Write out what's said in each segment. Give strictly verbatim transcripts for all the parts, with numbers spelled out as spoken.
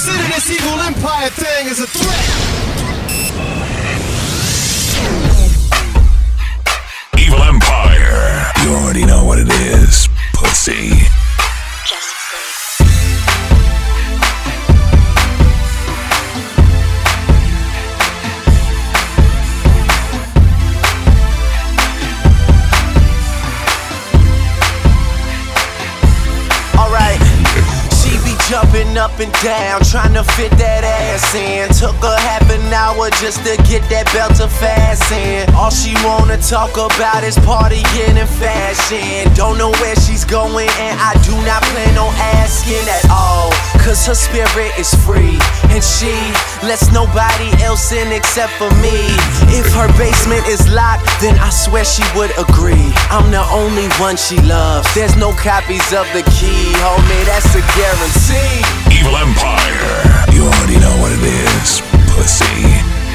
consider this evil empire thing as a threat. Evil Empire. You already know what it is, pussy. Jumping up and down, trying to fit that ass in. Took her half an hour just to get that belt to fasten. All she wanna talk about is partying and fashion. Don't know where she's going and I do not plan on asking at all. Cause her spirit is free and she lets nobody else in except for me. If her basement is locked, then I swear she would agree. I'm the only one she loves. There's no copies of the key, homie, that's a guarantee. Evil Empire. You already know what it is, pussy.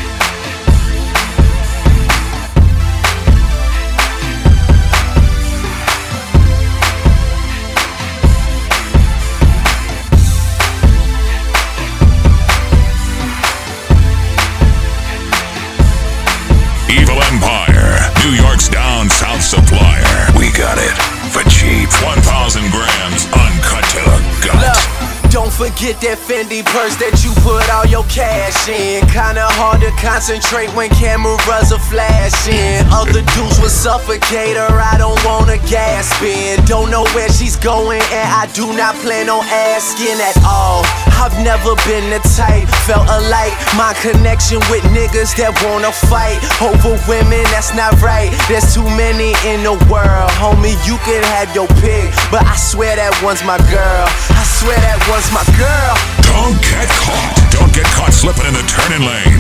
Evil Empire. New York's down south supplier. We got it for cheap. one thousand grams uncut to the gut. Look. Don't forget that Fendi purse that you put all your cash in. Kinda hard to concentrate when cameras are flashing. Other dudes would suffocate her, I don't wanna gasp in. Don't know where she's going and I do not plan on asking at all. I've never been the type, felt alike. My connection with niggas that wanna fight over women, that's not right. There's too many in the world, homie, you can have your pick, but I swear that one's my girl. I swear that one's my girl. Don't get caught. Don't get caught slipping in the turning lane.